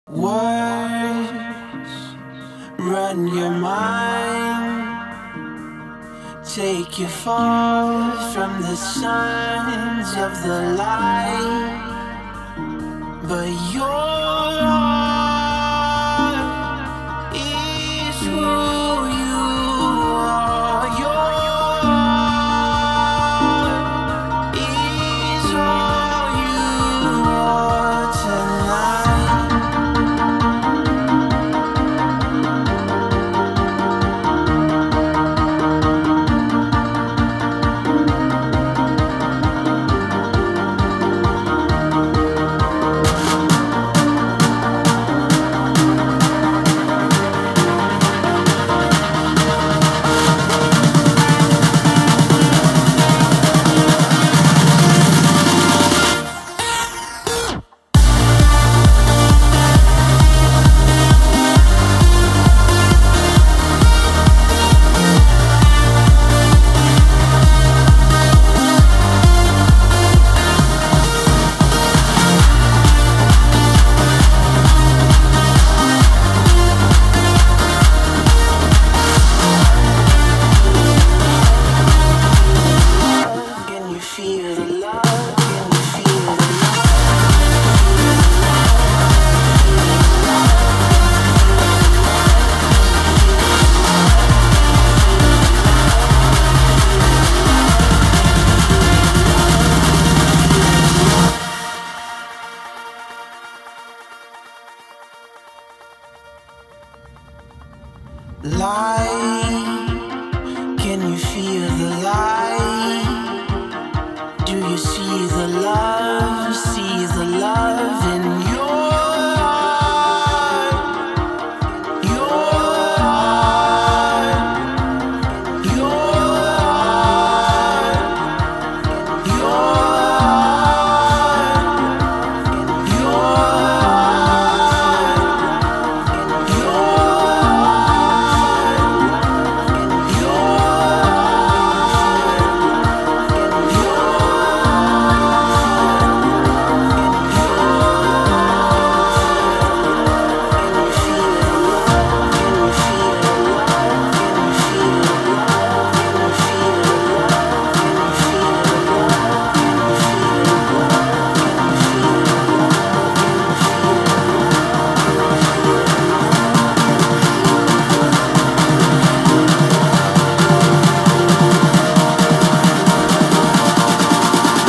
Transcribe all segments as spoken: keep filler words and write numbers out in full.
Words run your mind, take you far from the signs of the light. But your heart is who you are. Your heart is all you are tonight. Can you feel the love? Can you feel the light? Can you feel the light? Do you see the love? See the love in your heart? Your heart, your heart, your heart, your heart, your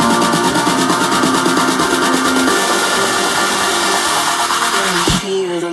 feel the